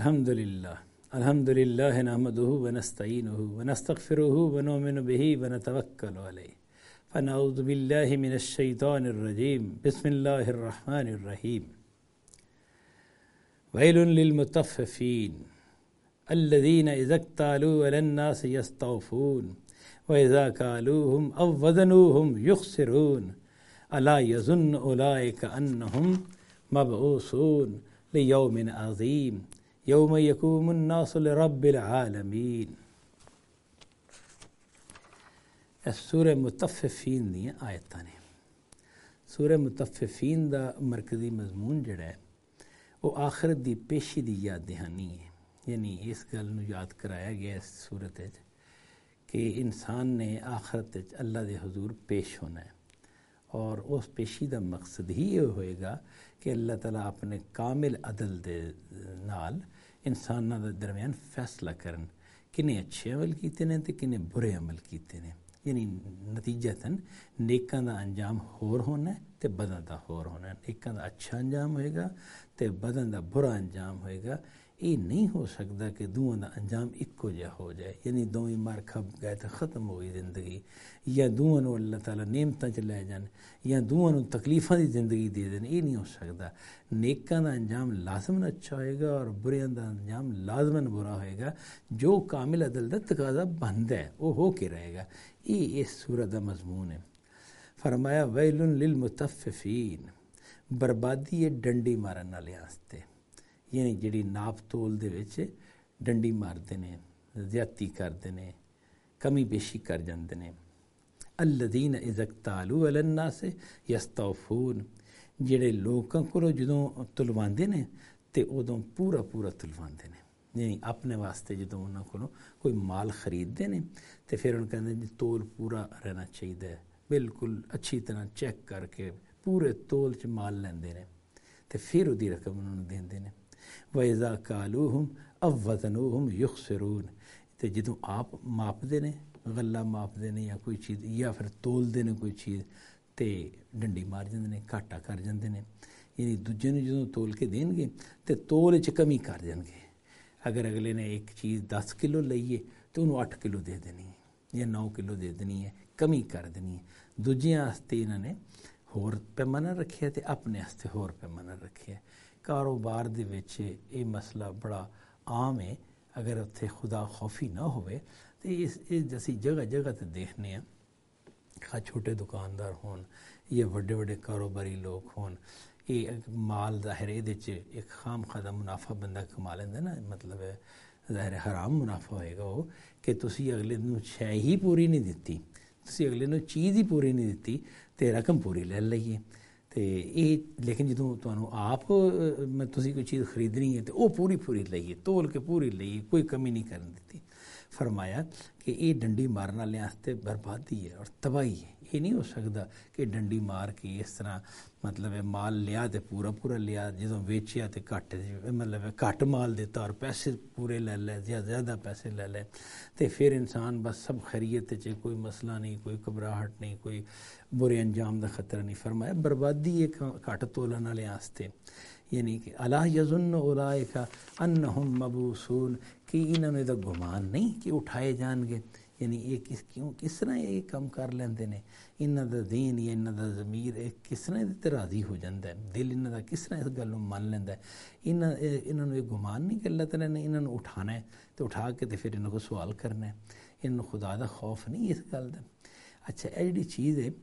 الحمد للہ نحمدہ ونستعینہ ونستغفرہ ونؤمن بہ ونتوکل علیہ فنعوذ باللہ من الشیطان الرجیم بسم اللہ الرحمن الرحیم ویل للمطففین الذین اذا اکتالوا علی الناس یستوفون واذا کالوہم او وزنوہم یخسرون الا یظن اولئک انہم مبعوثون لیوم عظیم یوم یقوم الناس لرب العالمین۔ سورہ مطففین دیا آیتاں نے۔ سورہ مطففین دا مرکزی مضمون جڑا ہے وہ آخرت دی پیشی دی یاد دہانی ہے، یعنی اس گل نو یاد کرایا گیا اس صورت کہ انسان نے آخرت اللہ دے حضور پیش ہونا ہے، اور اس پیشی دا مقصد ہی یہ ہوئے گا کہ اللہ تعالیٰ اپنے کامل عدل دے نال انساناں دے درمیان فیصلہ کرن کنے اچھے عمل کیتے نے تے کنے برے عمل کیتے نے، یعنی نتیجتاً نیکاں دا انجام ہور ہونا ہے تے بداں دا ہور ہونا ہے، نیکاں دا اچھا انجام ہوئے گا تے بداں دا برا انجام ہوئے گا۔ یہ نہیں ہو سکتا کہ دوواں دا انجام ایکو جہا ہو جائے، یعنی دوویں مار کھپ گئے تو ختم ہوئی زندگی، یا دوواں نو اللہ تعالیٰ نعمتاں چ لے جان، یا دوواں نو تکلیفاں دی زندگی دے دین، یہ نہیں ہو سکتا۔ نیکاں دا انجام لازماً اچھا ہوئے گا اور بریاں دا انجام لازماً برا ہوئے گا، جو کامل عدل دا تقاضا بندا ہے وہ ہو کے رہے گا۔ یہ اس سورت دا مضمون ہے۔ فرمایا ویل للمطففین، بربادی ہے ڈنڈی مارن والے واسطے، یعنی جڑی ناپ تول دے وچ ڈنڈی ماردے نے، زیادتی کردے نے، کمی بیشی کر جاندے نے۔ الذین اذا اکتالوا علی الناس یستوفون، جڑے لوکاں کولوں جدوں تلواندے نے تے ادوں پورا پورا تلواندے نے، یعنی اپنے واسطے جدوں انہاں کولوں کوئی مال خریدتے ہیں تے پھر انہوں کہتے ہیں جی تول پورا رہنا چاہیے، بالکل اچھی طرح چیک کر کے پورے تول چ مال لیندے نے تے پھر وہی رقم انہوں نے دیندے نے۔ وَإِذَا كَالُوهُمْ أَوْ وَزَنُوهُمْ يُخْسِرُونَ، تے جدوں آپ ماپدے نے، غلہ ماپدے نے یا کوئی چیز، یا پھر تول دے نے کوئی چیز تے ڈنڈی مار جاندے نے، گھاٹا کر جاندے نے، یعنی دوجے نے جدوں تول کے دین گے تے تول چ کمی کر جان گے۔ اگر اگلے نے ایک چیز 10 کلو لئیے تو انہوں 8 کلو دے دینی ہے یا 9 کلو دے دینی ہے، کمی کر دینی ہے۔ دوجیاں واسطے انہوں نے ہور پیمانہ رکھیا تے اپنے واسطے ہور پیمانہ رکھیا۔ کاروبار دے وچ یہ مسئلہ بڑا عام ہے، اگر اتھے خدا خوفی نہ ہوئے تو اس جیسی جگہ جگہ تے دیکھنے ہیں، خواہ چھوٹے دکاندار ہون یا بڑے بڑے کاروباری لوگ ہون، یہ مال ظاہر ایک خام خواہ منافع بندہ کما لیندے نا، مطلب ہے ظاہر حرام منافع ہوئے گا وہ کہ تسی اگلے نو شے ہی پوری نہیں دیتی، تسی اگلے نو چیز ہی پوری نہیں دیتی تے رقم پوری لے لئیے تے یہ، لیکن جدوں تانوں آپ تسی کوئی چیز خریدنی ہے تو وہ پوری پوری لئیے، تول کے پوری لئیے، کوئی کمی نہیں کرن دیتی۔ فرمایا کہ یہ ڈنڈی مارنا لے واسطے بربادی ہے اور تباہی ہے۔ یہ نہیں ہو سکتا کہ ڈنڈی مار کے اس طرح مطلب ہے مال لیا تے پورا پورا لیا، جدوں ویچیا تے گھٹ، مطلب ہے گھٹ مال دیتا اور پیسے پورے لے لے، زیادہ پیسے لے لے تے پھر انسان بس سب خیریت چ، کوئی مسئلہ نہیں، کوئی گھبراہٹ نہیں، کوئی برے انجام دا خطرہ نہیں۔ فرمایا بربادی ایک گھٹ تولن والے واسطے، یعنی کہ الا یظن اولئک انہم مبعوثون، کہ انہوں نے دا گمان نہیں کہ اٹھائے جان گے، یعنی یہ کس طرح یہ کام کر لیندے نے، انہاں دا دین یا انہاں دا ضمیر کس طرح تے راضی ہو جاندا ہے، دل انہاں دا کس طرح اس گل نوں مان لیندا ہے۔ انہاں نوں یہ گمان نہیں کہ اللہ تعالیٰ نے انہاں نوں اٹھانا ہے تو اٹھا کے تے پھر انہاں کو سوال کرنا ہے، انہاں نوں خدا دا خوف نہیں اس گل دا۔ اچھا یہ جڑی چیز ہے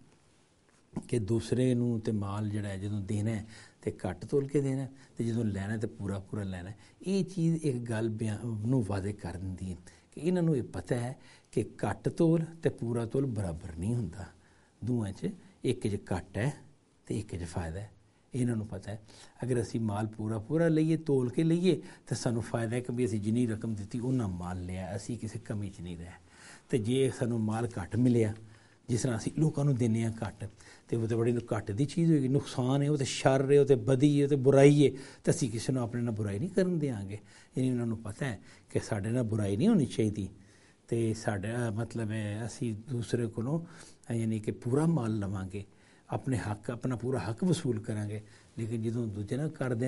کہ دوسرے نوں تے مال جڑا ہے جدوں دینا ہے تے گھٹ تول کے دینا ہے تے جدوں لینا ہے تے پورا پورا لینا ہے، یہ چیز ایک گل نوں واضح کر دیندی ہے کہ انہاں نوں یہ پتہ ہے کہ گھٹ تول تے پورا تول برابر نہیں ہوندا، دوواں چ ایک چ گھٹ ہے تے ایک چ فائدہ ہے، انہاں نوں پتہ ہے۔ اگر اسی مال پورا پورا لئیے، تول کے لئیے تو سانوں فائدہ ہے کہ بھی اسی جنی رقم دیتی انہاں مال لیا، اسی کسی کمی چ نہیں رہے۔ تے جے سانوں مال گھٹ ملیا جس طرح اسی لوکاں نوں دینے ہیں گھٹ، تے وہ تے بڑی گھٹ دی چیز ہوئے گی، نقصان ہے، وہ تے شر ہے، وہ تے بدی ہے، وہ تے برائی ہے، تے اسی کسی نوں اپنے نال برائی نہیں کرن دیاں گے۔ یعنی انہاں نوں پتہ ہے کہ ساڈے نال برائی نہیں ہونی چاہیے تے ساڈا مطلب ہے اسی دوسرے کولوں یعنی کہ پورا مال لواں گے، اپنے حق، اپنا پورا حق وصول کریں گے، لیکن جدوں دوجے نال کردے نے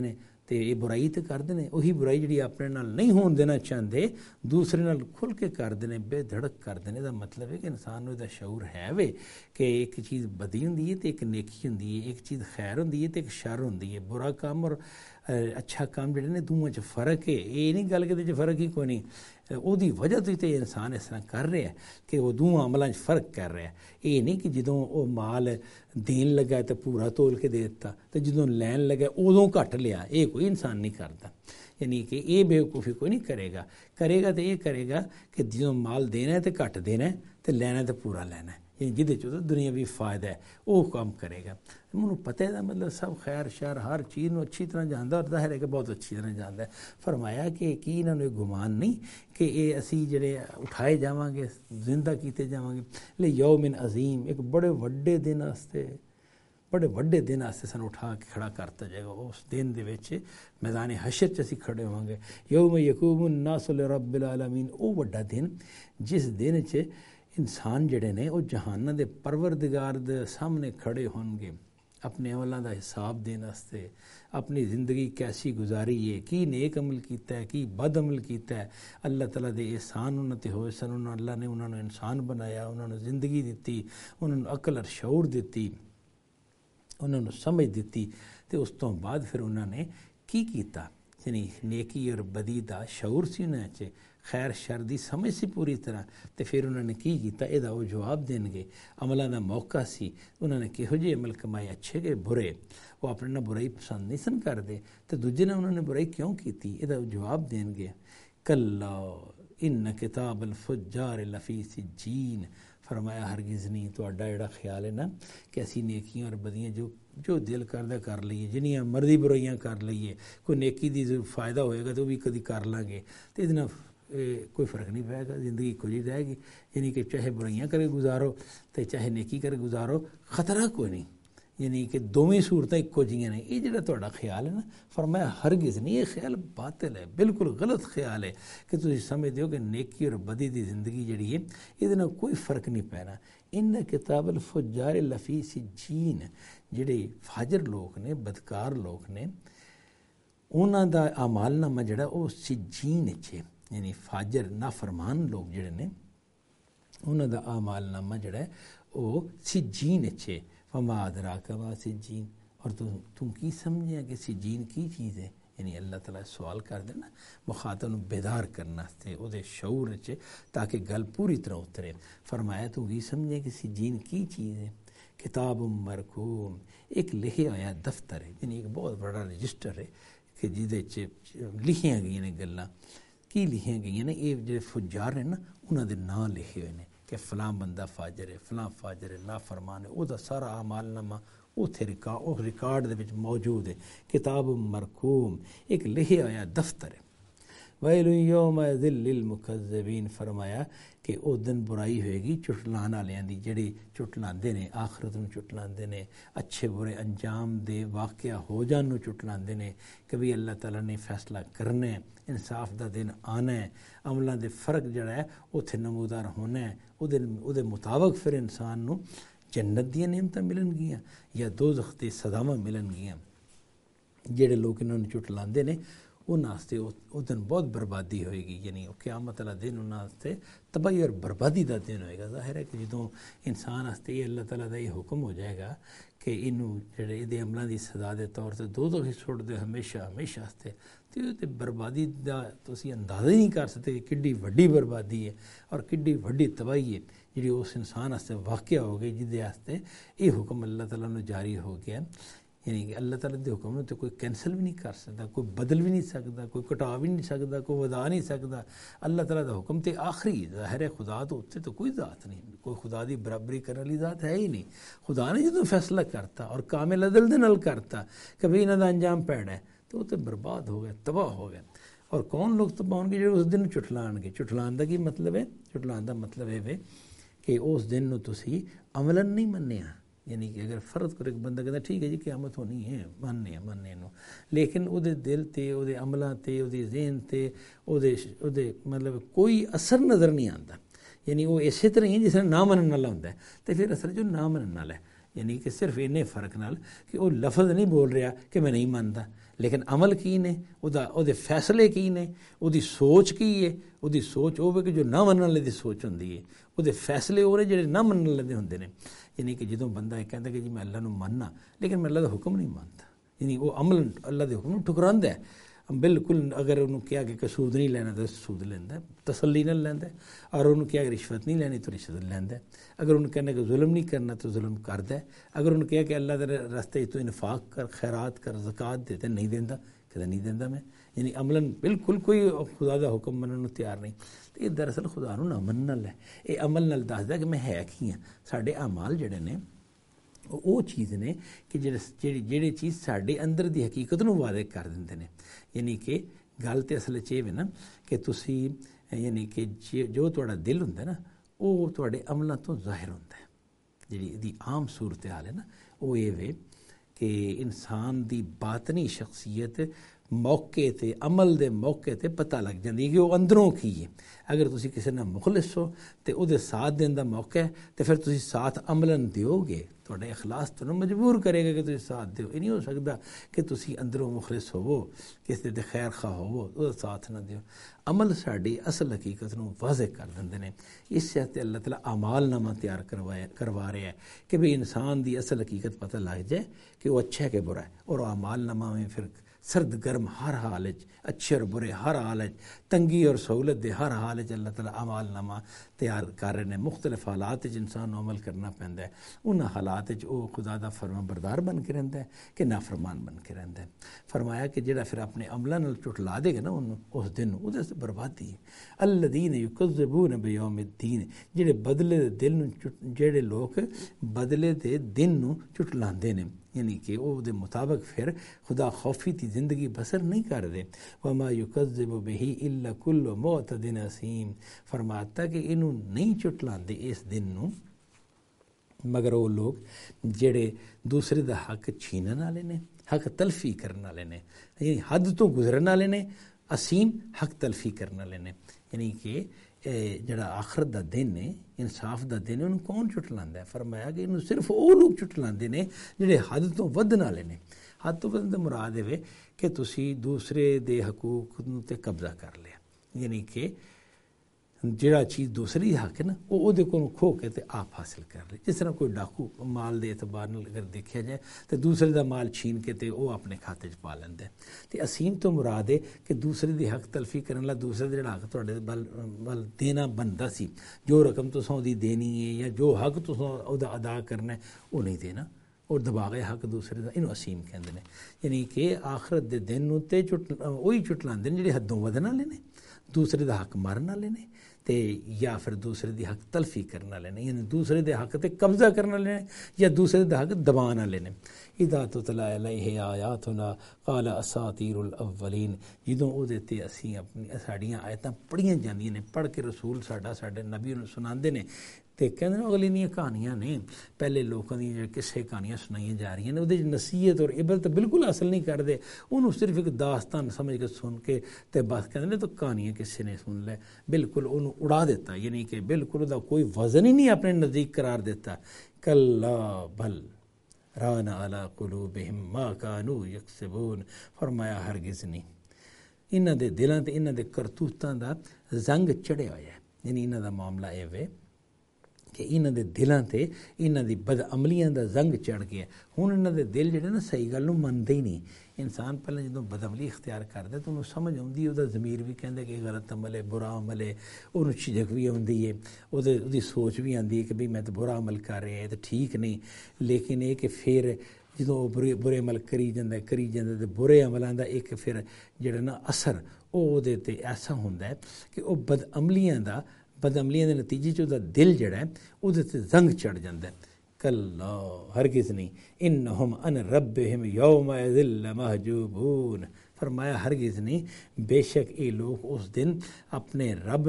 تو یہ برائی تو کرتے ہیں، وہی برائی جی اپنے نال نہیں ہون دینا چاہتے دوسرے نال کھل کے کرتے ہیں، بے دھڑک کرتے ہیں۔ یہ مطلب ہے کہ انسان کو شعور ہے وے کہ ایک چیز بدی ہوں تو ایک نیکی ہوں، ایک چیز خیر ہوں تو ایک شر ہوں، برا کام اور اچھا کام جڑے نے دونوں چ فرق ہے۔ یہ نہیں گل کہ فرق ہی کوئی نہیں، وہ وجہ تو انسان اس طرح کر رہا ہے کہ وہ دونوں عملوں فرق کر رہا ہے۔ یہ نہیں کہ جدوں وہ مال دین لگا تو پورا تول کے دے دیتا تو جدوں لین لگا ادوں گھٹ لیا، یہ کوئی انسان نہیں کرتا۔ یعنی کہ یہ بیوقوفی کوئی نہیں کرے گا تو یہ کرے گا کہ جدوں مال دینا ہے تو گھٹ دینا ہے تو لینا ہے تو پورا لینا ہے، یعنی جہد چ دنیاوی فائدہ ہے وہ کام کرے گا۔ مجھے پتہ ہے مطلب سب خیر شر ہر چیز نو اچھی طرح جانتا، اور ظاہر ہے کہ بہت اچھی طرح جانتا ہے۔ فرمایا کہ کی انہوں نے گمان نہیں کہ یہ اسی جڑے اٹھائے جاواں گے، زندہ کیتے جاواں گے لے یوم عظیم، ایک بڑے وڈے دن واسطے، بڑے وڈے دن واسطے سن اٹھا کے کھڑا کرتا جائے گا۔ اس دن دے وچ میدان حشر چ اسی کھڑے ہوں گے، یوم یقوم الناس لرب العالمین، او وڈا دن جس دن چ انسان جڑے نے وہ جہانہ دے پروردگار دے سامنے کھڑے ہون گے اپنے عملاں دا حساب دین واسطے، اپنی زندگی کیسی گزاری ہے، کی نیک عمل کیتا ہے، کی بد عمل کیتا ہے۔ اللہ تعالیٰ دے احسان انہاں تے ہوئے سن، اللہ نے انہوں نے انسان بنایا، انہوں نے زندگی دیتی، انہوں نے عقل اور شعور دیتی، انہوں نے سمجھ دیتی، تے اس تو بعد پھر انہوں نے کی کیتا، یعنی نیکی اور بدی دا شعور سی انہاں چ، خیر شر دی سمجھ سی پوری طرح، تے پھر انہوں نے کی کیتا، یہ وہ جواب دین گے۔ عملہ دا موقع سی، انہوں نے کہو جے عمل کمائے، اچھے کہ برے، وہ اپنے نہ برائی پسند نہیں سن کر دے تو دوجے نے انہوں نے برائی کیوں کیتی، یہ جواب دین گے۔ کلا ان کتاب الفجار لفی سجین، فرمایا ہرگز نہیں تہاڈا جڑا خیال ہے نا کہ اسی نیکیاں اور بدیاں جو دل کردہ کر لئیے، جنیاں مرضی برائیاں کر لئیے، کوئی نیکی دی فائدہ ہوئے گا تو بھی کدی کر لیں گے تو ادنا کوئی فرق نہیں پائے گا، زندگی کچھ ہی رہے گی۔ یعنی کہ چاہے برائیاں کرے گزارو تو چاہے نیکی کرے گزارو، خطرہ کوئی نہیں، یعنی کہ دونوں صورتیں ایکو جیاں نے۔ یہ جڑا تہاڈا خیال ہے نا، فرمایا ہرگز نہیں، یہ خیال باطل ہے، بالکل غلط خیال ہے کہ تسی سمجھتے ہو کہ نیکی اور بدی دی زندگی جڑی ہے یہ نال کوئی فرق نہیں پینا۔ ان کتاب الفجار لفی سجین، جڑے فاجر لوگ نے، بدکار لوگ نے، انہاں دا اعمال نامہ جڑا وہ سجین چ، یعنی فاجر نافرمان لوگ جڑے نے انہاں دا اعمال نامہ جڑا ہے وہ سجین چ۔ فما ادراک ما سجین، اور تم کی سمجھے کہ سجین کی چیز ہے؟ یعنی اللہ تعالیٰ سوال کر دینا مخاطب نو بیدار کرنا واسطے او دے شعور چ، تاکہ گل پوری طرح اترے۔ فرمایا تو کی سمجھے کہ سجین کی چیز ہے؟ کتاب مرقوم، ایک لکھیا ہوا دفتر ہے، یعنی ایک بہت بڑا رجسٹر ہے کہ جہدے چ لکھیاں گئی نے گلاں، کی لکھیاں گئی نے، یہ جڑے فجار ہیں نا انہاں دے نام لکھے ہوئے نے کہ فلاں بندہ فاجر ہے، فلاں فاجر ہے، نافرمان ہے، او دا سارا اعمال نامہ اتھے ریکارڈ دے وچ موجود ہے۔ کتاب مرقوم، ایک لکھیا ہوا دفتر ہے۔ ویل یومئذ للمکذبین، فرمایا کہ او دن برائی ہوئے گی چٹلان والیاں دی، جڑے چٹلاندے نے آخرت نو، چٹلاندے نے اچھے برے انجام دے واقعہ ہو جان نو، چٹلاندے نے کبھی اللہ تعالیٰ نے فیصلہ کرنا ہے، انصاف دا دن آنا ہے، عملاں دے فرق جڑا ہے اتھے نمودار ہونا ہے، او دے مطابق پھر انسان نو جنت دیاں نعمتاں ملن گیاں یا دوزخ دے سزاواں ملن گیاں۔ جڑے لوگ انہوں نے چٹلاندے نے انہاں واسطے او دن بہت بربادی ہوئے گی، یعنی قیامت والا دن انہاں واسطے تباہی اور بربادی دا دن ہوئے گا۔ ظاہر ہے کہ جدوں انسان واسطے یہ اللہ تعالیٰ دا یہ حکم ہو جائے گا کہ انہوں جڑے دے عملاں دی سزا دے طور تے دوزخ ہی چھوڑ دے ہمیشہ ہمیشہ واسطے، تو یہ بربادی دا تسی اندازہ ہی نہیں کر سکتے کہ کڈی وڈی بربادی ہے اور کڈی وڈی تباہی ہے جڑی اس انسان واسطے واقعہ ہو گئی، جہدے واسطے یہ حکم اللہ تعالیٰ نے جاری ہو گیا۔ یعنی کہ اللہ تعالیٰ دے حکم تو کوئی کینسل بھی نہیں کر سکتا، کوئی بدل بھی نہیں سکتا، کوئی کٹا بھی نہیں سکتا، کوئی ودا نہیں سکتا۔ اللہ تعالیٰ دا حکم تے آخری، ظاہر ہے خدا تو اتنے تو کوئی ذات نہیں، کوئی خدا دی برابری کرنے والی ذات ہے ہی نہیں۔ خدا نے جدوں فیصلہ کرتا اور کامل عدل دے نال کرتا کہ بھئی انہاں دا انجام پیڑا ہے تو وہ تو برباد ہو گئے، تباہ ہو گئے۔ اور کون لوگ تباہ ہون گے؟ جو اس دن چٹلان گے۔ چٹلان دا کی مطلب ہے؟ چٹلان دا مطلب ہے کہ اس دن نو تسی عملاً نہیں منیا، یعنی کہ اگر فرض کرو ایک بندہ کہتا ٹھیک ہے جی قیامت ہونی ہے، ماننے نو، لیکن او دے دل تے، او دے عملاں تے، او دے ذہن تے، او دے مطلب کوئی اثر نظر نہیں آتا، یعنی وہ اسی طرح ہی جس طرح نہ منن والا ہوندا ہے، تو پھر اصل جو نہ منن والا ہے یعنی کہ صرف انہیں فرق نال کہ وہ لفظ نہیں بول رہا کہ میں نہیں مانتا، لیکن عمل کی نے، وہ فیصلے کی نے، وہ سوچ کی ہے، وہ سوچ وہ کہ جو نہ منن والے دی سوچ ہوندی ہے، وہ فیصلے وہ نے جڑے نہ منن والے ہوندے نے۔ یعنی کہ جدوں بندہ یہ کہندا کہ جی میں اللہ نو مننا لیکن میں اللہ دا حکم نہیں مانتا، یعنی وہ عمل اللہ دے حکم نو ٹھکراندا ہے، بالکل۔ اگر انہوں کیا کہ سود نہیں لینا تو سود لینا، تسلی نہ لینا، اور انہوں کیا کہ رشوت نہیں لینی تو رشوت لینا، اگر انہوں کہنا کہ ظلم نہیں کرنا تو ظلم کرتا ہے، اگر انہوں کہا کہ اللہ کے راستے تو انفاق کر، خیرات کر، زکوٰۃ دے، نہیں دینا، کہتا نہیں دینا میں، یعنی عملاً بالکل کوئی خدا دا حکم منن تیار نہیں۔ تو یہ دراصل خدا نو نہ منن ہے، یہ عمل نال دسدا کہ میں ہے کی ہاں۔ ساڈے اعمال جڑے نے وہ چیز نے کہ جڑی چیز ساڈے اندر دی حقیقت نو واضح کر دیندے نے۔ یعنی کہ گل تو اصل چ ہے نا کہ تسی یعنی کہ جو تہاڈا دل ہوندا ہے نا وہ تہاڈے عملاں تو ظاہر ہوندا ہے۔ جڑی دی عام صورتحال ہے نا وہ یہ وے کہ انسان دی باطنی شخصیت موقع تے عمل دے موقع تے پتہ لگ جاندی ہے کہ وہ اندروں کی ہے۔ اگر تسی کسی نہ مخلص ہو تے او دے ساتھ دین دا موقع ہے تے پھر تسی ساتھ عملاً دیو گے، تہاڈے اخلاص تو مجبور کرے گا کہ تسی ساتھ دیو۔ یہ نہیں ہو سکتا کہ تسی اندروں مخلص ہوو، کسی دے خیر خواہ ہوو، او ساتھ نہ دیو۔ عمل ساڈی اصل حقیقت نو واضح کر دیندے نے۔ اس سے اللہ تعالیٰ اعمال نامہ تیار کروا رہا ہے کہ بھئی انسان دی اصل حقیقت پتہ لگ جائے کہ وہ اچھا ہے کہ برا ہے، اور اعمال نامہ میں پھر سرد گرم ہر حال اچھے اور برے ہر حال تنگی اور سہولت دے ہر حال اللہ تعالیٰ اعمال نامہ تیار کر رہے ہیں۔ مختلف حالات انسان کو عمل کرنا پہنتا ہے، ان حالات وہ خدا دا فرما بردار بن کے رہتا ہے کہ نافرمان بن کے رہتا ہے۔ فرمایا کہ جڑا پھر اپنے عملوں نال چٹلا دے گا نا اس دن وہ بربادی ہے۔ الذین یکذبون بیوم الدین، جڑے بدلے دے دل جڑے لوگ بدلے دے دن نو چٹلاندے نے، یعنی کہ وہ دے مطابق پھر خدا خوفی تی زندگی بسر نہیں کر دے۔ وما یکذب بہ الا کل معتد اثیم، فرماتا کہ انہوں نہیں چٹلاندے اس دن نو مگر وہ لوگ جڑے دوسرے دا حق چھینن والے نے، حق تلفی کرن والے نے، یعنی حد تو گزرن والے نے، اسیم حق تلفی کرن والے نے۔ یعنی کہ جڑا آخرت دا دن ہے، انصاف دا دن ہے، انہوں کون چٹلاندا ہے؟ فرمایا کہ انہوں صرف وہ لوگ چٹلاندے نے جڑے حد تو ودن والے نے۔ حد تو ودن دا مراد ہے کہ تسی دوسرے دے حقوق تے قبضہ کر لیا، یعنی کہ جڑا چیز دوسری حق ہے نا وہ دے کو کھو کے تے آپ حاصل کر لے۔ جس طرح کوئی ڈاکو مال دے اعتبار اگر دیکھا جائے تو دوسرے دا مال چھین کے تے وہ اپنے کھاتے چ پا لیندا ہے۔ تے اسیم تو مراد ہے کہ دوسرے دی حق تلفی کرن لا دوسرے دے حق تہاڈے بل دینا بندا سی، جو رقم تساں دی دینی ہے یا جو حق تساں دا ادا کرنا ہے وہ نہیں دینا اور دبا گئے حق دوسرے دا، انہوں اسیم کہندے نے۔ یعنی کہ آخرت دے دن نو تے وہی چٹلاندے نے جڑے حدوں ودن والے نے، دوسرے دا حق مارن والے نے تے یا پھر دوسرے دی حق تلفی کرنے والے نے، یعنی دوسرے دے حق تے قبضہ کرنے والے نے یا دوسرے دے حق دبان والے نے۔ اذا تتلی علیہ آیاتنا قال اساطیر الاولین، جدوں او دے تے اسی اپنی ساڈیاں آیتاں پڑھیاں جاندیاں نے، پڑھ کے رسول ساڈے نبی نوں سناندے نے تے کہندے نے اگلی نیاں کہانیاں نے، پہلے لوکاں دی جو قصے کہانیاں سنائیاں جا رہی ہیں وہ نصیحت اور عبرت بالکل حاصل نہیں کرتے، انہوں صرف ایک داستان سمجھ کے سن کے تے بس کہندے نے تو کہانیاں کسے نے سن لے، بالکل انہوں اڑا دیتا، یعنی کہ بالکل دا کوئی وزن ہی نہیں اپنے نزدیک قرار دیتا۔ کلا بل ران علی قلوبہم ما کانوا یکسبون، فرمایا ہرگز نہیں، انہاں دے دلاں تے انہاں دے کرتوتاں دا زنگ چڑھیا ہویا ہے، یعنی انہاں دا معاملہ اے وے کہ انہاں دے دلاں تے انہاں دی بد عملیاں دا زنگ چڑھ گیا۔ ہن انہاں دے دل جڑے نا صحیح گل نوں مندے ہی نہیں۔ انسان پہلے جدوں بد عملی اختیار کردا تو انہوں سمجھ آؤندی، وہ ضمیر بھی کہندا کہ غلط عمل ہے، برا عمل ہے، انہوں جھجک بھی آؤندی ہے، وہ سوچ بھی آندی ہے کہ بھئی میں تو برا عمل کر رہا ہے تو ٹھیک نہیں، لیکن یہ کہ پھر جدوں برے عمل کری جاندا تے برے عملاں دا ایک پھر جڑا نا اثر وہ دے تے ایسا ہوندا ہے کہ وہ بد عملیاں دے نتیجے چ دا دل جڑا ہے وہ تے زنگ چڑھ جاندا ہے۔ کلا ہرگز نہیں، انہم ان ربہم یومئذ لمحجوبون، فرمایا ہرگز نہیں، بے شک یہ لوگ اس دن اپنے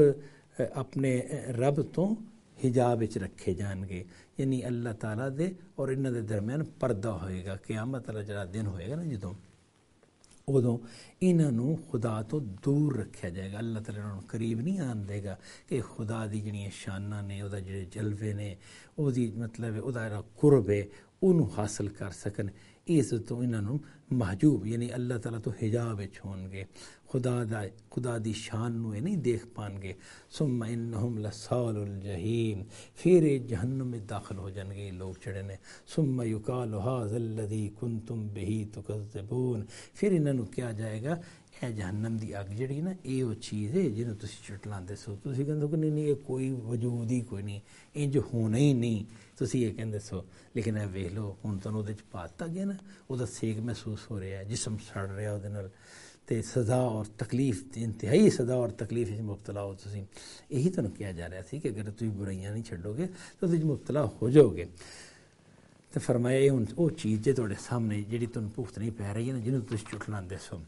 رب تو حجاب وچ رکھے جان گے، یعنی اللہ تعالیٰ دے اور انہاں دے درمیان پردہ ہوئے گا۔ قیامت والا جڑا دن ہوئے گا نا جدوں ادوں انہوں خدا تو دور رکھا جائے گا، اللہ تعالیٰ انہوں قریب نہیں آن دے گا کہ خدا دی جڑیاں شاناں نے، وہ جڑے جلوے نے، وہ مطلب وہ قرب ہے ਉਹਨੂੰ ਹਾਸਲ ਕਰ ਸਕਣ, ਇਸ ਤੋਂ ਇਹਨਾਂ ਨੂੰ ਮਹਜੂਬ ਯਾਨੀ ਅੱਲਾਹ ਤਾਲਾ ਤੋਂ ਹਿਜਾਬ ਵਿੱਚ ਹੋਣਗੇ, ਖੁਦਾ ਦੀ ਸ਼ਾਨ ਨੂੰ ਇਹ ਨਹੀਂ ਦੇਖ ਪਾਣਗੇ। ਸੁੰਮਾ ਇਨਹੁਮ ਲਸਾਲੁਲ ਜਹੀਮ, ਫਿਰ ਇਹ ਜਹੰਨਮ ਵਿੱਚ ਦਾਖਲ ਹੋ ਜਾਣਗੇ ਲੋگ ਜਿਹੜੇ ਨੇ। ਸੁੰਮਾ ਯੁਕਾਲੁ ਹਾਜ਼ਾ الذی کنتم بہ تکذبون، پھر ਇਹਨਾਂ ਨੂੰ ਕਿਹਾ ਜਾਏਗਾ ਇਹ ਜਹੰਨਮ ਦੀ ਅੱਗ ਜਿਹੜੀ ਨਾ ਇਹ ਉਹ ਚੀਜ਼ ਹੈ ਜਿਹਨੂੰ ਤੁਸੀਂ ਝੁਟਲਾਉਂਦੇ ਸੋ। ਤੁਸੀਂ ਕਹਿੰਦੇ ਹੋ ਕਿ ਨਹੀਂ ਇਹ ਕੋਈ ਵਜੂਦ ਹੀ ਕੋਈ ਨਹੀਂ, ਇੰਜ ਹੋਣਾ ਹੀ ਨਹੀਂ, ਤੁਸੀਂ ਇਹ ਕਹਿੰਦੇ ਸੋ। ਲੇਕਿਨ ਇਹ ਵੇਖ ਲਓ ਹੁਣ ਤੁਹਾਨੂੰ ਉਹਦੇ 'ਚ ਪਾਤਾ ਗਿਆ ਨਾ, ਉਹਦਾ ਸੇਕ ਮਹਿਸੂਸ ਹੋ ਰਿਹਾ, ਜਿਸਮ ਸੜ ਰਿਹਾ ਉਹਦੇ ਨਾਲ, ਤੇ ਸਜ਼ਾ ਔਰ ਤਕਲੀਫ, انتہائی سزا اور تکلیف ਵਿੱਚ ਮੁਬਤਲਾ ਹੋ ਤੁਸੀਂ। ਇਹੀ ਤੁਹਾਨੂੰ ਕਿਹਾ ਜਾ ਰਿਹਾ ਸੀ ਕਿ ਅਗਰ ਤੁਸੀਂ ਬੁਰਾਈਆਂ ਨਹੀਂ ਛੱਡੋਗੇ ਤਾਂ ਤੁਸੀਂ ਮੁਬਤਲਾ ਹੋ ਜਾਓਗੇ। ਤੇ ਫਰਮਾਇਆ ਇਹ ਹੁਣ ਉਹ ਚੀਜ਼ ਜੇ ਤੁਹਾਡੇ ਸਾਹਮਣੇ ਜਿਹੜੀ ਤੁਹਾਨੂੰ ਭੁਗਤਣੀ ਪੈ ਰਹੀ ਹੈ ਨਾ, ਜਿਹਨੂੰ ਤੁਸੀਂ ਝੁਟਲਾਉਂਦੇ ਸੋ।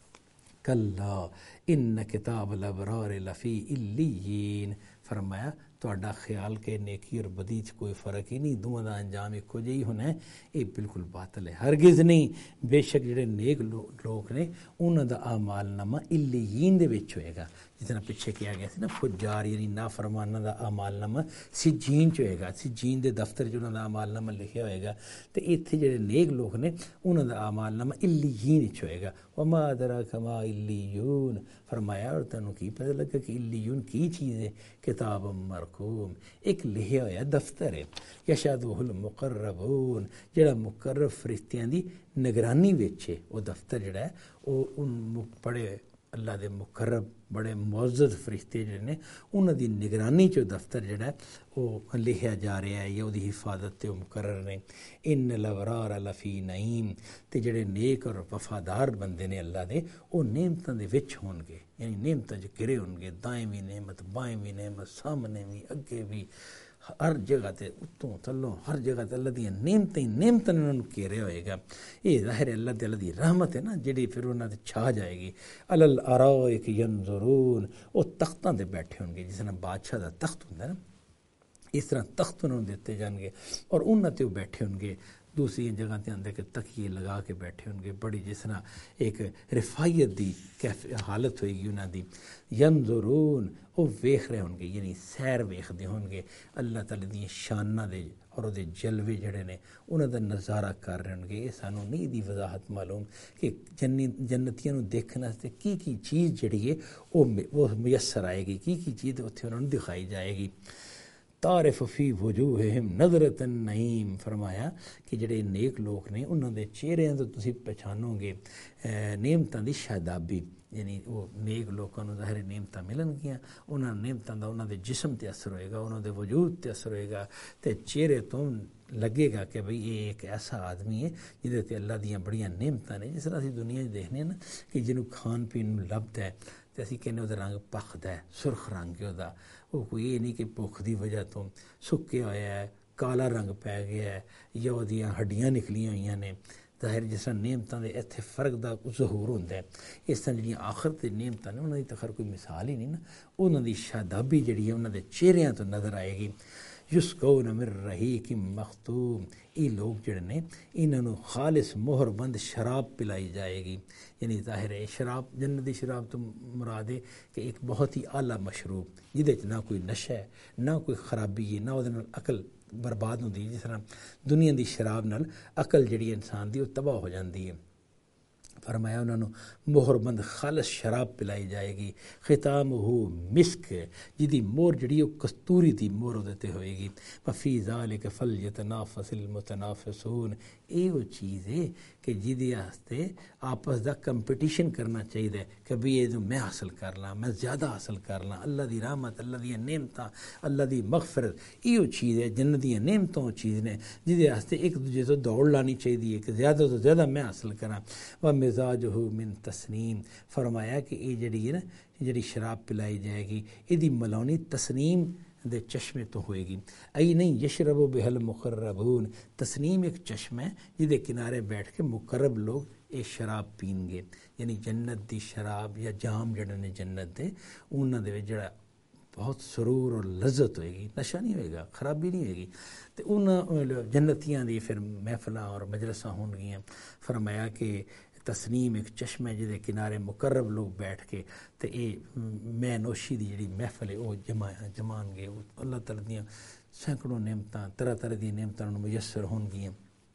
کلا ان کتاب الابرار لفی علیین، فرمایا ਤੁਹਾਡਾ ਖਿਆਲ کہ نیکی اور بدی ਚ کوئی فرق ہی نہیں، دونوں ਦਾ انجام ਇੱਕੋ ਜਿਹਾ ਹੀ ہونا ہے، ਇਹ ਬਿਲਕੁਲ ਬਾਤਲ ہے، ہرگز نہیں۔ ਬੇਸ਼ੱਕ ਜਿਹੜੇ ਨੇਕ ਲੋਕ ਨੇ ਉਹਨਾਂ ਦਾ ਆਮਾਲ ਨਾਮਾ ਇਲੀਨ ਦੇ ਵਿੱਚ ਹੋਏਗਾ، ਜਿਸ ਤਰ੍ਹਾਂ ਪਿੱਛੇ ਕਿਹਾ ਗਿਆ ਸੀ ਨਾ ਫੁਜਾਰ یعنی نافرماناں ਦਾ ਆਮਾਲ ਨਾਮਾ ਸਿਜੀਨ ਚ ਹੋਏਗਾ، ਸਿਜੀਨ ਦੇ ਦਫ਼ਤਰ 'ਚ ਉਹਨਾਂ ਦਾ ਆਮਾਲ ਨਾਮਾ ਲਿਖਿਆ ਹੋਏਗਾ। ਤੇ ਇੱਥੇ ਜਿਹੜੇ ਨੇਕ ਲੋਕ ਨੇ ਉਹਨਾਂ ਦਾ ਆਮਾਲ ਨਾਮਾ ਇਲੀਨ ਵਿੱਚ ਹੋਏਗਾ۔ وما ادراک ما علیون، فرمایا اور تینوں کی پتہ لگا کہ علیون کی چیز ہے؟ کتاب مرقوم، ایک لکھیا ہوا دفتر ہے، یشہدہ المقربون، جڑا مقرب فرشتیاں دی نگرانی وچ ہے وہ دفتر جڑا ہے، وہ ان بڑے اللہ دے مقرب بڑے معزز فرشتے جڑے نے انہاں دی نگرانی چ دفتر جڑا ہے وہ لکھیا جا رہا ہے، یا وہ دی حفاظت تے مقرر نے۔ ان الابرار لفی نعیم، تے جڑے نیک اور وفادار بندے نے اللہ دے وہ نعمتاں دے وچ ہون گے، یعنی نعمتاں جو گرے ہون گے، دائیں بھی نعمت، بائیں بھی نعمت، سامنے بھی اگے بھی، ہر جگہ تے اتوں تھلوں ہر جگہ تے اللہ دی نعمتیں انہوں نے گھیرے ہوئے گا۔ یہ ظاہر ہے اللہ دی رحمت ہے نا جڑی پھر انہاں تے چھا جائے گی۔ علی الارائک ینظرون، وہ تختاں تے بیٹھے ہوں گے، جس طرح بادشاہ دا تخت ہوندا ہے نا، اس طرح تخت انہوں نے دیتے جان گے اور انہاں تے وہ بیٹھے ہوں گے۔ دوسری جگہ تے اندر کے تکیے لگا کے بیٹھے ہوں گے، بڑی جس طرح ایک رفاعیت دی حالت ہوئے گی انہاں دی۔ ینظرون، وہ ویکھ رہے ہوں گے، یعنی سیر ویکھدے ہوں گے اللہ تعالی دی شاناں دے اور دے جلوے جڑے نے انہاں دا نظارہ کر رہے ہوں گے۔ یہ سانوں نہیں دی وضاحت معلوم کہ جنتیاں نو دیکھنے واسطے کی چیز جڑی ہے وہ میسر آئے گی، کی چیز اتنے انہوں نے دکھائی جائے گی۔ تعرف فی وجوہہم نظرۃ النعیم، فرمایا کہ جڑے نیک لوگ نے انہاں دے چہرے تو تسی پہچانو گے نعمتاں دی شادابی، یعنی وہ نیک لوگوں کو ظاہر نعمتاں ملن گیاں، انہاں نعمتاں دا انہاں دے جسم تے اثر ہوئے گا، انہاں دے وجود تے اثر ہوئے گا، تے چہرے تو لگے گا کہ بھئی یہ ایک ایسا آدمی ہے جہدے تے اللہ دیاں بڑیاں نعمتاں نے۔ جس طرح اسی دنیا دیکھنے نا کہ جنوں کھان پین لبدا ہے تے اسی کہنے وہ رنگ پخدا ہے، سرخ رنگ ہے وہ، وہ کوئی یہ نہیں کہ بھوک دی وجہ تو سکیا ہوا ہے، کالا رنگ پی گیا ہے یا وہ ہڈیاں نکلیاں ہوئی نے۔ ظاہر جس طرح نعمتاں دے اتنے فرق دا ظہور ہوتا ہے، اس طرح جڑیاں آخرت دی نعمتاں نے انہاں دی تخر کوئی مثال ہی نہیں نا، انہاں دی شادابی جڑی ہے انہاں دے چہریاں تو نظر آئے گی۔ یسقون من رحیق مختوم، یہ لوگ جڑے نے انہوں خالص مہر بند شراب پلائی جائے گی، یعنی ظاہر ہے شراب جنتی شراب تو مراد ہے کہ ایک بہت ہی اعلیٰ مشروب جہدے نہ کوئی نشہ ہے نہ کوئی خرابی ہے، نہ وہ عقل برباد ہوتی ہے۔ جس طرح دنیا دی شراب نال عقل جڑی انسان دی وہ تباہ ہو جاتی ہے۔ فرمایا انہوں نے مہر بند خالص شراب پلائی جائے گی، ختامہ مسک، جدی مور جڑی وہ کستوری دی مور دیتے ہوئے گی۔ وفی ذالک فلیتنافس المتنافسون، یہ وہ چیز ہے کہ جدی واسطے آپس دا کمپٹیشن کرنا چاہیے کہ بھی یہ میں حاصل کر لاں، میں زیادہ حاصل کر لاں، اللہ دی رحمت، اللہ دی نعمتاں، اللہ دی مغفرت، یہ وہ چیز ہے جنت دی نعمتوں چیز نے جدی واسطے ایک دوجے تو دوڑ لانی چاہیے کہ زیادہ تو زیادہ میں حاصل کراں۔ ومزاجہ من تسنیم، فرمایا کہ یہ جڑی ہے نا جڑی شراب پلائی جائے گی یہ دی ملونی تسنیم دے چشمے تو ہوئے گی۔ ای نہیں یشرب بہ المقربون، تسنیم ایک چشمہ ہے جدے کنارے بیٹھ کے مقرب لوگ یہ شراب پین گے، یعنی جنت دی شراب یا جام جڑے نے جنت دے انہاں دے وچ جڑا بہت سرور اور لذت ہوئے گی، نشہ نہیں ہوئے گا، خرابی نہیں ہوئے گی۔ تو انہاں جنتیاں دی پھر محفلاں اور مجلساں ہون گیاں۔ فرمایا کہ تسنیم ایک چشمہ جدے کنارے مقرب لوگ بیٹھ کے تے اے میں نوشی دی جڑی محفل ہے وہ جمان گے، اللہ تعالیٰ دیاں سینکڑوں نعمتاں طرح طرح دی نعمتاں میسر ہون گیاں۔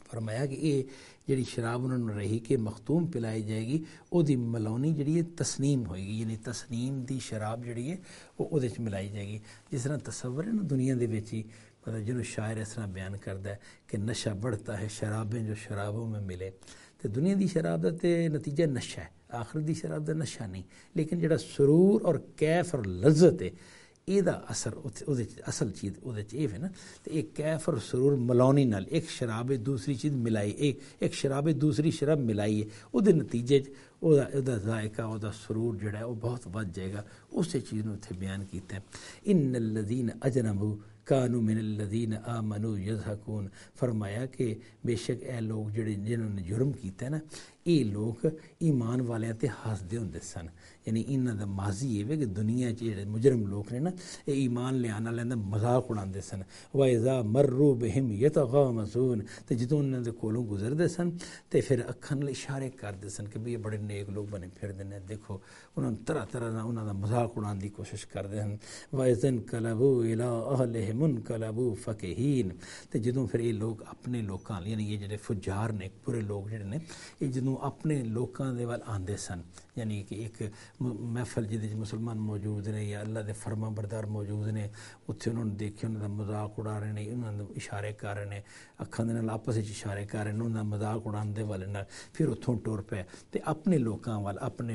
فرمایا کہ یہ جڑی شراب انہوں نے رہی کہ مختوم پلائی جائے گی وہ دی ملونی جڑی ہے تسنیم ہوئے گی، یعنی تسنیم دی شراب جڑی ہے وہ دے ملائی جائے گی۔ جس طرح تصور ہے نا دنیا دے وچ ہی مطلب جنہوں شاعر اس طرح بیان کرتا ہے کہ نشہ بڑھتا ہے شرابیں جو شرابوں میں ملے، تو دنیا دی شراب دا تے نتیجہ نشہ ہے، آخرت دی شراب دا نشہ نہیں، لیکن جڑا سرور اور کیف اور لذت ہے یہ دا اثر اصل چیز وہ ہے نا، تو ایک کیف اور سرور ملونی نال ایک شراب دوسری چیز ملائی، ایک شراب دوسری شراب ملائی ہے، وہ دے نتیجے وہ دا ذائقہ وہ دا سرور جڑا ہے وہ بہت بڑھ جائے گا۔ اسی چیز نے اتنے بیان کیتا ہے، ان الذین اجرموا کانوا من الذین آمنوا یضحکون، فرمایا کہ بے شک اے لوگ جڑے جنہوں نے جرم کیتا ہے نا یہ لوگ ایمان والیاں تے ہسدے ہوندے سن، یعنی انہاں دا ماضی یہ ہے کہ دنیا چ جڑے مجرم لوگ نے نا یہ ایمان لے آنے والے دا مذاق اڑاندے سن، وَإِذَا مَرُّوا بِهِمْ يَتَغَامَزُونَ، تے جدوں انہاں دے کولوں گزردے سن تے پھر اکھاں نال اشارے کردے سن کہ یہ بڑے نیک لوگ بنے پھردے نے، دیکھو انہاں طرح طرح نال انہاں دا مذاق اڑان دی کوشش کردے ہن۔ وَإِذَا انقلبوا إِلَىٰ أَهْلِهِمُ انقلبوا فَكِهِينَ، تے جدوں پھر یہ لوگ اپنے لوکاں یعنی یہ جڑے فجار نے برے لوگ جڑے نے یہ جدوں اپنے لوکاں دے وال آندے سن، یعنی کہ ایک محفل جدے مسلمان موجود نے یا اللہ دے فرما بردار موجود نے، اتھے انہوں نے دیکھے انہوں دا مذاق اڑا رہے ہیں، انہوں نے اشارے کر رہے ہیں، اکھاں دے نال آپس وچ اشارے کر رہے ہیں، انہوں دا مذاق اڑاندے والے نال پھر اتھوں ٹر پے تے اپنے لوکاں وال اپنے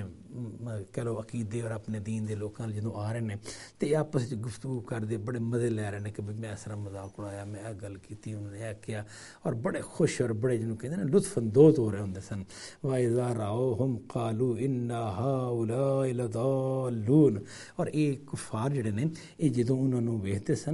کہہ لو عقیدے اور اپنے دین دے لوکاں جدوں آ رہے ہیں تے آپس وچ گفتگو کردے بڑے مزے لے رہے ہیں کہ میں اس طرح مذاق اڑایا، میں یہ گل کیتی، انہوں نے یہ کیا، اور بڑے خوش اور بڑے جنوں کہتے ہیں نا لطف اندوز ہو رہے ہوندے سن۔ وَإِذَا رَأَوْهُمْ قَالُوا إِنَّ هَؤُلَاءِ لَضَالُّونَ، اور یہ کفار جڑے نے یہ جدوں انہوں نے ویکھدے سن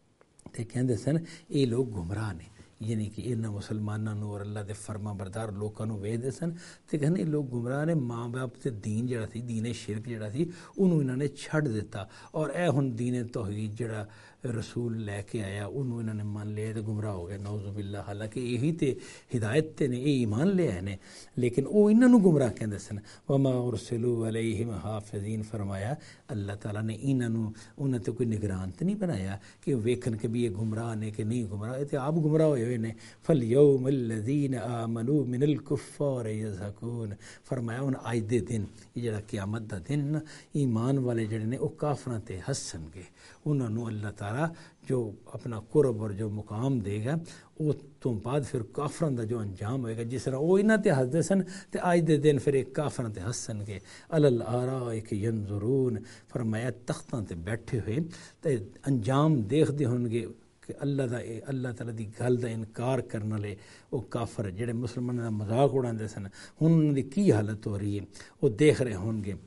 تے کہندے سن یہ لوگ گمراہ نے، یعنی کہ انہاں مسلمانوں اور اللہ دے فرما بردار لوکاں نوں ویکھدے سن تے کہندے یہ لوگ گمراہ نے، ماں باپ تے دین جڑا سی دین شرک جڑا سی انہوں انہوں نے چھڈ دیتا، اور اے ہن دین توحید جڑا رسول لے کے آیا انہوں انہوں نے مان لیا تو گمراہ ہو گئے، نعوذ باللہ، حالانکہ یہی تے ہدایت تے نے یہ ایمان لے آئے نے، لیکن وہ انہوں نے گمراہ کہندے سن۔ وما ارسلوا علیہم حافظین، فرمایا اللہ تعالیٰ نے انہوں تے کوئی نگران تے نہیں بنایا کہ ویکھن کہ بھی یہ گمراہ نے کہ نہیں گمراہ، یہ تے آپ گمراہ ہوئے ہوئے نے۔ فالیوم الذین آمنوا من الکفار یضحکون، فرمایا ان آج دے دن یہ جڑا قیامت دا دن نا ایمان والے جڑے نے وہ کافراں تے ہسن گے، انہوں نے اللہ تعالیٰ جو اپنا قرب اور جو مقام دے گا وہ تو بعد پھر کافران دا جو انجام ہوئے گا، جس طرح وہ انہاں تے ہسدے سن تے آج دے دن پھر ایک کافران تے ہسن گے۔ علی الارائک ینظرون، فرمایا تختاں تے بیٹھے ہوئے تے انجام دیکھ دے ہون گے کہ اللہ تعالیٰ دی گل دا انکار کرنے والے وہ کافر جڑے مسلمانوں دا مذاق اڑاندے سن، ہن انہاں دی کی حالت ہو رہی ہے وہ دیکھ رہے ہون گے۔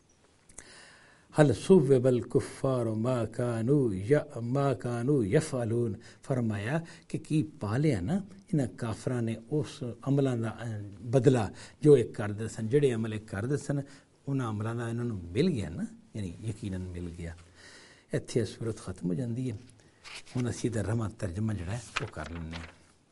حل صوب الکفار ما کانوا یفعلون، فرمایا کہ کی پالیا نا انہاں کافراں نے اس عملاں دا بدلہ جو ایک کردے سن، جڑے عمل ایک کردے سن انہاں عملاں دا انہاں نوں مل گیا نا، یعنی یقیناً مل گیا۔ ایتھے صورت ختم ہو جاندی ہے، ہن اسی دا رواں ترجمہ جڑا ہے وہ کر لینے ہیں۔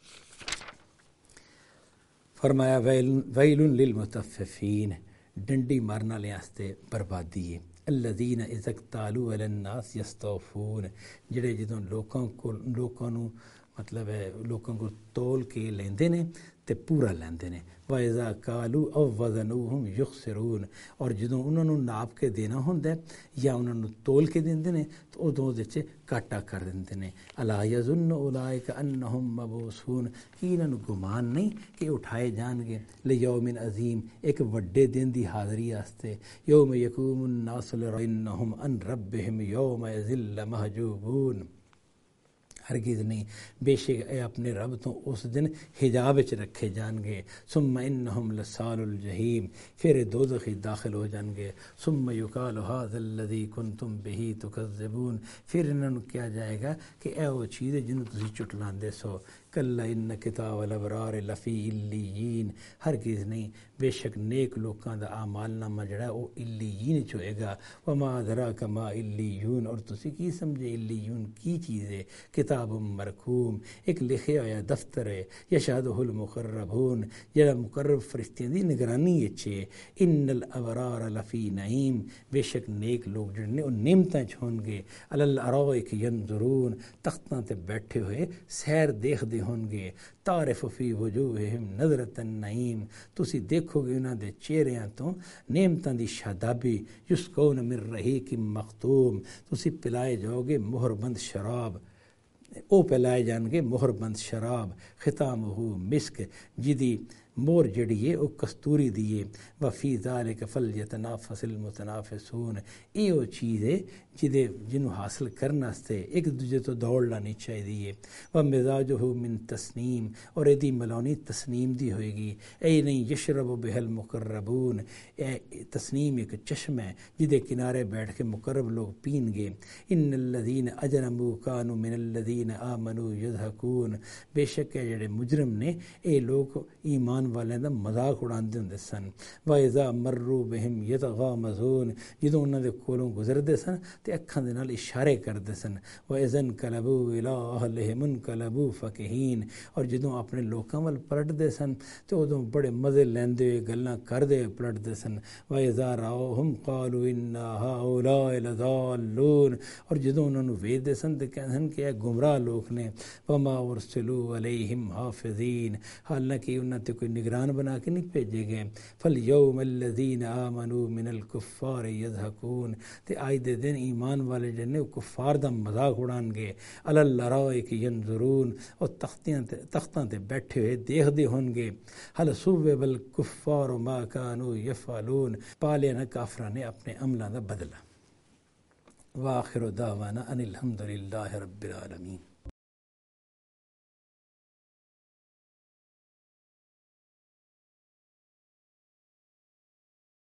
فرمایا ویل للمطففین، ڈنڈی مارن والے واسطے بربادی ہے۔ الذین اذا اکتالوا علی الناس یستوفون، جڑے جدوں لوکاں نوں مطلب ہے لوکاں کو تول کے لیندے نے تے پورا لیندے نے۔ وَإِذَا كَالُوا أَوْ وَزَنُوهُمْ يُخْسِرُونَ، اور جدوں انہوں نے ناپ کے دینا ہوندا ہے یا انہوں نے تول کے دیندے نے تو ادوں دے وچ کاٹا کر دیندے نے۔ الا یظن اولئک انہم مبعوثون، کی انہاں نوں گمان نہیں کہ اٹھائے جان گے لیوم عظیم، ایک وڈے دن دی حاضری واسطے، یوم یقوم الناس لربهم عن ربهم یومئذ لمحجوبون، ہرگز نہیں، بے شک اے اپنے رب تو اس دن حجاب وچ رکھے جان گے۔ ثم انہم لصال الجحیم، پھر دوزخ داخل ہو جان گے۔ ثم یقال ھذا الذی کنتم بہ تکذبون، پھر انہوں نے کیا جائے گا کہ اے وہ چیز ہے جنہوں تسی چٹلاندے سو۔ کلا ان کتاب الابرار لفی علیین، ہرگز نہیں، بے شک نیک لوکاں دا اعمال نامہ جڑا ہے وہ علیین چ ہوئے گا۔ وما ادراک ما علیون، اور تسی کی سمجھے علیون کی چیز ہے؟ کتاب مرقوم، ایک لکھیا ہوا دفتر ہے، یشہدہ المقربون، جڑا مقرب فرشتیاں دی نگرانی وچ ہے۔ ان الابرار لفی نعیم، بے شک نیک لوگ جڑے نے وہ نعمتاں چ ہون گے۔ علی الارائک ینظرون، تختاں تے بیٹھے ہوئے سیر دیکھ دے ہوਣگے تعرف فی وجوہہم نظرۃ النعیم تسی دیکھو گے انہاں دے چہریاں تو نعمتاں دی شادابی یسقون من رحیق مختوم تسی پلائے جاؤ گے مہر بند شراب او پلائے جان گے مہر بند شراب ختامہ مسک جدی مور جڑی ہے او کستوری دیے وفی ذالک فلیتنافس المتنافسون یہ وہ چیز ہے جنوں حاصل کرنا سے ایک دوجے تو دوڑ لانی چاہیے ومزاجہ من تسنیم اور ایدی ملونی تسنیم دی ہوئے گی اے نہیں یشرب بہ المقربون تسنیم ایک چشمہ ہے جدے کنارے بیٹھ کے مقرب لوگ پین گے ان الذین اجرموا کانوا من الذین آمنوا یضحکون بے شک ہے جڑے مجرم نے اے لوگ ایمان والے دا مذاق اڑاندے ہوندے سن وَإِذَا مَرُّوا بِهِمْ يَتَغَامَزُونَ جدوں انہاں دے کولوں گزردے سن تے اکھاں دے نال اشارے کردے سن وَإِذَا انقلبوا إِلَىٰ أَهْلِهِمُ انقلبوا فَكِهِينَ اور جدوں اپنے لوکاں ول پلٹدے سن تے اودوں بڑے مزے لیندے ہوئے گلاں کردے پلٹدے سن وَإِذَا رَأَوْهُمْ قَالُوا إِنَّ هَٰؤُلَاءِ لَضَالُّونَ اور جدوں انہاں نوں ویکھدے سن تے کہندے سن کہ اے گمراہ لوگ نے وَمَا أُرْسِلُوا عَلَيْهِمْ حَافِظِينَ حالانکہ انہاں تے کوئی نگران بنا کے نہیں بھیجے گئے فَالْيَوْمَ الَّذِينَ آمَنُوا مِنَ الْكُفَّارِ يَضْحَكُونَ تے آج دے دن ایمان والے جنے کفار دا مذاق اڑان گے عَلَى الْأَرَائِكِ يَنظُرُونَ اور تختاں تے بیٹھے ہوئے دیکھ دے ہون گے هَلْ ثُوِّبَ الْكُفَّارُ مَا كَانُوا يَفْعَلُونَ پالے نہ کافراں نے اپنے عملاں دا بدلہ وآخر دعوانا ان الحمد للہ رب العالمین.